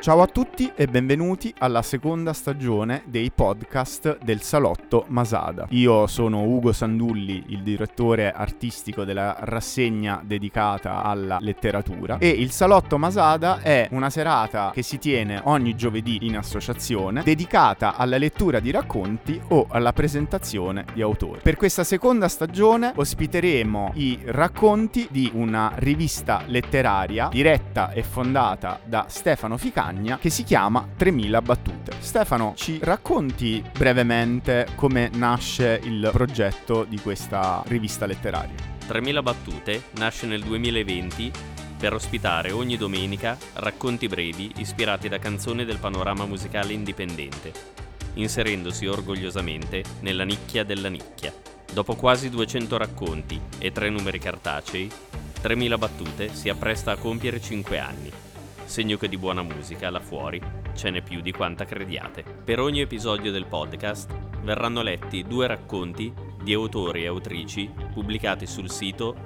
Ciao a tutti e benvenuti alla seconda stagione dei podcast del Salotto Masada. Io sono Ugo Sandulli, il direttore artistico della rassegna dedicata alla letteratura, e il Salotto Masada è una serata che si tiene ogni giovedì in associazione dedicata alla lettura di racconti o alla presentazione di autori. Per questa seconda stagione ospiteremo i racconti di una rivista letteraria diretta e fondata da Stefano Ficagna, che si chiama 3000 battute. Stefano, ci racconti brevemente come nasce il progetto di questa rivista letteraria? 3000 battute nasce nel 2020 per ospitare ogni domenica racconti brevi ispirati da canzoni del panorama musicale indipendente, inserendosi orgogliosamente nella nicchia della nicchia. Dopo quasi 200 racconti e 3 numeri cartacei, 3000 battute si appresta a compiere 5 anni. Segno che di buona musica là fuori ce n'è più di quanta crediate. Per ogni episodio del podcast verranno letti 2 racconti di autori e autrici pubblicati sul sito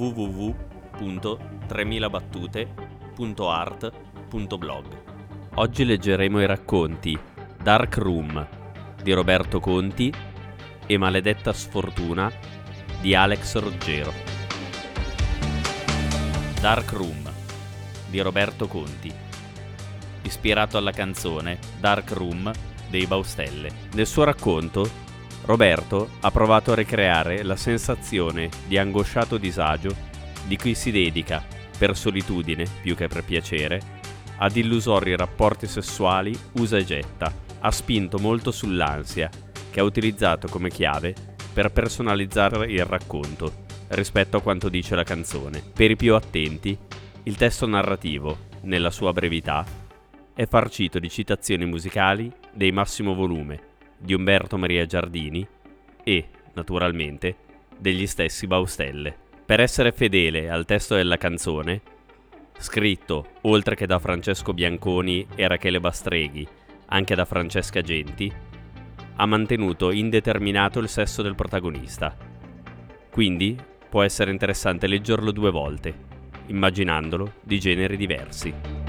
www.3000battute.art.blog. Oggi leggeremo i racconti Dark Room di Roberto Conti e Maledetta sfortuna di Alex Roggero. Dark Room di Roberto Conti, ispirato alla canzone Dark Room dei Baustelle. Nel suo racconto, Roberto ha provato a ricreare la sensazione di angosciato disagio di chi si dedica, per solitudine più che per piacere, ad illusori rapporti sessuali usa e getta. Ha spinto molto sull'ansia, che ha utilizzato come chiave per personalizzare il racconto rispetto a quanto dice la canzone. Per i più attenti, il testo narrativo, nella sua brevità, è farcito di citazioni musicali dei Massimo Volume, di Umberto Maria Giardini e, naturalmente, degli stessi Baustelle. Per essere fedele al testo della canzone, scritto, oltre che da Francesco Bianconi e Rachele Bastreghi, anche da Francesca Genti, ha mantenuto indeterminato il sesso del protagonista. Quindi può essere interessante leggerlo 2 volte, immaginandolo di generi diversi.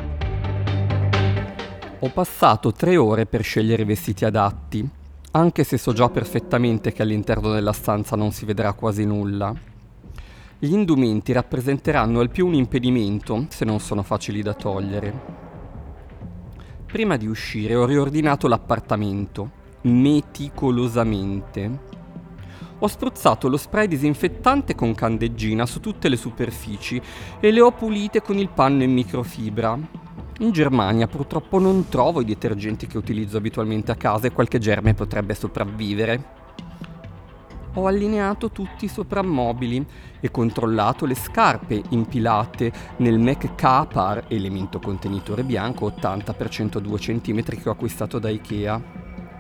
Ho passato 3 ore per scegliere i vestiti adatti, anche se so già perfettamente che all'interno della stanza non si vedrà quasi nulla. Gli indumenti rappresenteranno al più un impedimento se non sono facili da togliere. Prima di uscire ho riordinato l'appartamento, meticolosamente. Ho spruzzato lo spray disinfettante con candeggina su tutte le superfici e le ho pulite con il panno in microfibra. In Germania purtroppo non trovo i detergenti che utilizzo abitualmente a casa e qualche germe potrebbe sopravvivere. Ho allineato tutti i soprammobili e controllato le scarpe impilate nel Mac Kapar, elemento contenitore bianco 80x 2 cm che ho acquistato da Ikea.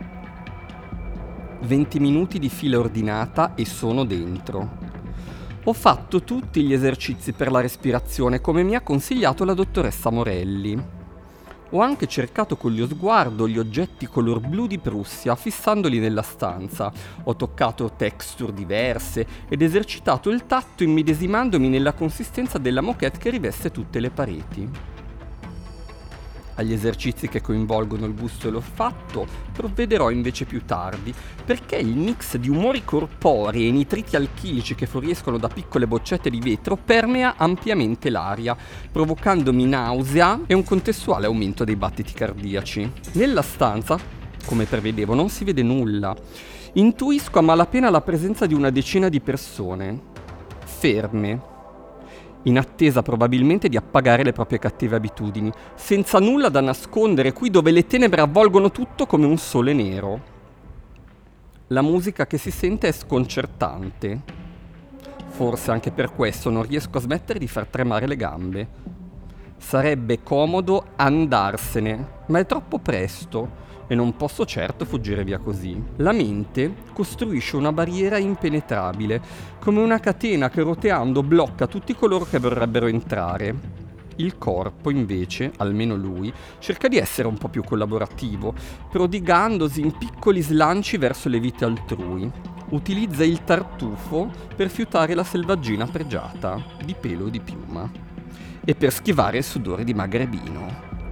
20 minuti di fila ordinata e sono dentro. Ho fatto tutti gli esercizi per la respirazione come mi ha consigliato la dottoressa Morelli. Ho anche cercato con lo sguardo gli oggetti color blu di Prussia, fissandoli nella stanza. Ho toccato texture diverse ed esercitato il tatto immedesimandomi nella consistenza della moquette che riveste tutte le pareti. Agli esercizi che coinvolgono il busto e l'olfatto provvederò invece più tardi, perché il mix di umori corporei e nitriti alchilici che fuoriescono da piccole boccette di vetro permea ampiamente l'aria, provocandomi nausea e un contestuale aumento dei battiti cardiaci. Nella stanza, come prevedevo, non si vede nulla. Intuisco a malapena la presenza di una decina di persone, ferme, in attesa probabilmente di appagare le proprie cattive abitudini, senza nulla da nascondere qui dove le tenebre avvolgono tutto come un sole nero. La musica che si sente è sconcertante. Forse anche per questo non riesco a smettere di far tremare le gambe. Sarebbe comodo andarsene, ma è troppo presto e non posso certo fuggire via così. La mente costruisce una barriera impenetrabile, come una catena che roteando blocca tutti coloro che vorrebbero entrare. Il corpo, invece, almeno lui, cerca di essere un po' più collaborativo, prodigandosi in piccoli slanci verso le vite altrui. Utilizza il tartufo per fiutare la selvaggina pregiata, di pelo o di piuma, e per schivare il sudore di Magrebino.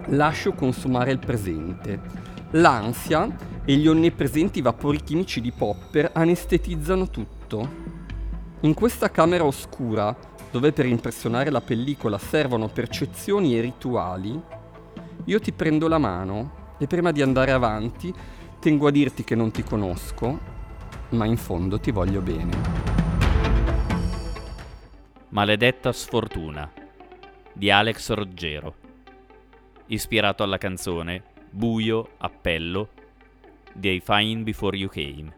Lascio consumare il presente. L'ansia e gli onnipresenti vapori chimici di Popper anestetizzano tutto. In questa camera oscura, dove per impressionare la pellicola servono percezioni e rituali, io ti prendo la mano e prima di andare avanti tengo a dirti che non ti conosco, ma in fondo ti voglio bene. Maledetta sfortuna di Alex Roggero, ispirato alla canzone Buio, appello dei Fine Before You Came.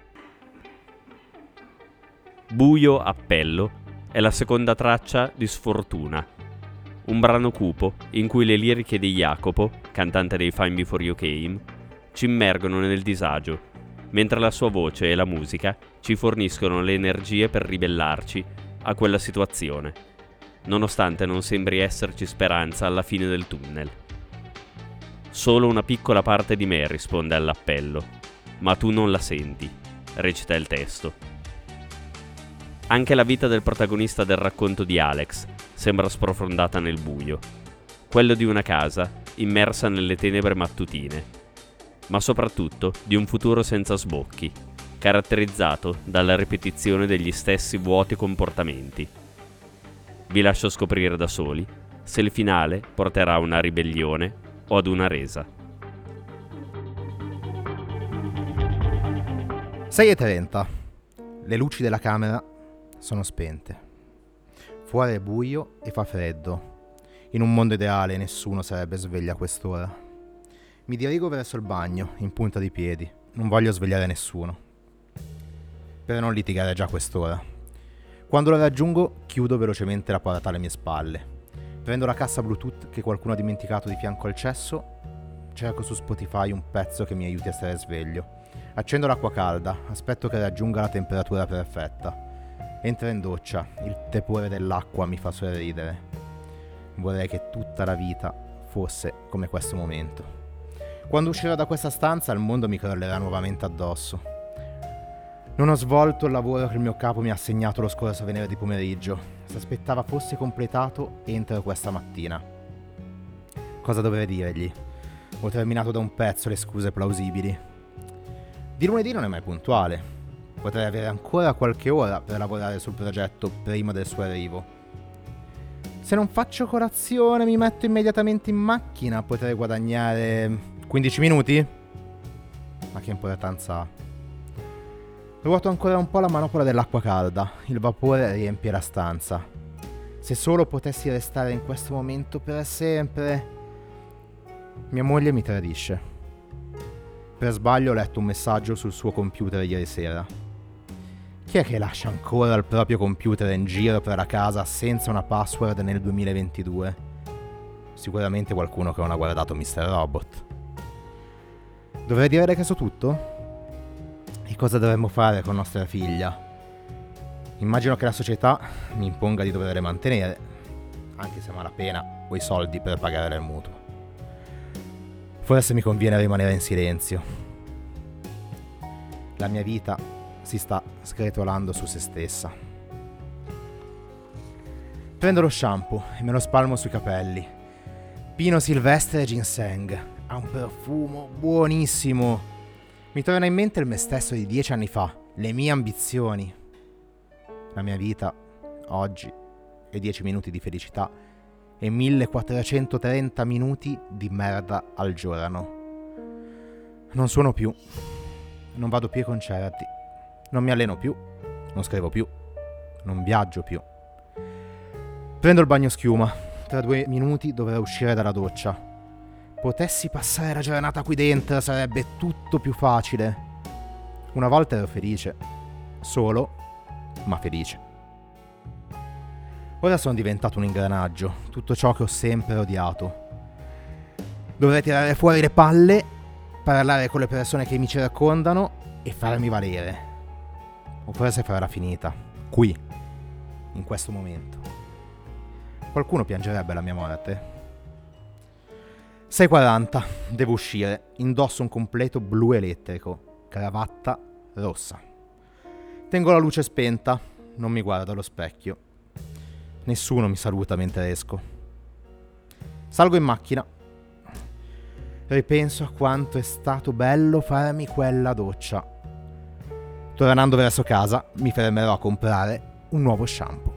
Buio, appello è la seconda traccia di Sfortuna, un brano cupo in cui le liriche di Jacopo, cantante dei Fine Before You Came, ci immergono nel disagio, mentre la sua voce e la musica ci forniscono le energie per ribellarci a quella situazione, nonostante non sembri esserci speranza alla fine del tunnel. Solo una piccola parte di me risponde all'appello, ma tu non la senti, recita il testo. Anche la vita del protagonista del racconto di Alex sembra sprofondata nel buio, quello di una casa immersa nelle tenebre mattutine, ma soprattutto di un futuro senza sbocchi, caratterizzato dalla ripetizione degli stessi vuoti comportamenti. Vi lascio scoprire da soli se il finale porterà a una ribellione o ad una resa. 6:30. Le luci della camera sono spente. Fuori è buio e fa freddo. In un mondo ideale nessuno sarebbe sveglio a quest'ora. Mi dirigo verso il bagno, in punta di piedi. Non voglio svegliare nessuno, per non litigare già a quest'ora. Quando lo raggiungo, chiudo velocemente la porta alle mie spalle. Prendo la cassa Bluetooth che qualcuno ha dimenticato di fianco al cesso. Cerco su Spotify un pezzo che mi aiuti a stare sveglio. Accendo l'acqua calda, aspetto che raggiunga la temperatura perfetta. Entro in doccia, il tepore dell'acqua mi fa sorridere. Vorrei che tutta la vita fosse come questo momento. Quando uscirò da questa stanza il mondo mi crollerà nuovamente addosso. Non ho svolto il lavoro che il mio capo mi ha assegnato lo scorso venerdì pomeriggio. Si aspettava fosse completato entro questa mattina. Cosa dovrei dirgli? Ho terminato da un pezzo le scuse plausibili. Di lunedì non è mai puntuale. Potrei avere ancora qualche ora per lavorare sul progetto prima del suo arrivo. Se non faccio colazione e mi metto immediatamente in macchina, potrei guadagnare 15 minuti? Ma che importanza ha? Ruoto ancora un po' la manopola dell'acqua calda. Il vapore riempie la stanza. Se solo potessi restare in questo momento per sempre. Mia moglie mi tradisce. Per sbaglio ho letto un messaggio sul suo computer ieri sera. Chi è che lascia ancora il proprio computer in giro per la casa senza una password nel 2022? Sicuramente qualcuno che non ha guardato Mr. Robot. Dovrei dirle che so tutto? E cosa dovremmo fare con nostra figlia? Immagino che la società mi imponga di doverle mantenere, anche se a malapena ho i soldi per pagare il mutuo. Forse mi conviene rimanere in silenzio. La mia vita si sta sgretolando su se stessa. Prendo lo shampoo e me lo spalmo sui capelli. Pino silvestre e ginseng. Ha un profumo buonissimo. Mi torna in mente il me stesso di 10 anni fa, le mie ambizioni. La mia vita, oggi, è 10 minuti di felicità e 1430 minuti di merda al giorno. Non suono più, non vado più ai concerti, non mi alleno più, non scrivo più, non viaggio più. Prendo il bagno schiuma, tra 2 minuti dovrò uscire dalla doccia. Potessi passare la giornata qui dentro sarebbe tutto più facile. Una volta ero felice, solo, ma felice. Ora sono diventato un ingranaggio, tutto ciò che ho sempre odiato. Dovrei tirare fuori le palle, parlare con le persone che mi circondano e farmi valere. O forse farla finita, qui, in questo momento. Qualcuno piangerebbe la mia morte. 6:40, devo uscire, indosso un completo blu elettrico, cravatta rossa. Tengo la luce spenta, non mi guardo allo specchio. Nessuno mi saluta mentre esco. Salgo in macchina, ripenso a quanto è stato bello farmi quella doccia. Tornando verso casa, mi fermerò a comprare un nuovo shampoo.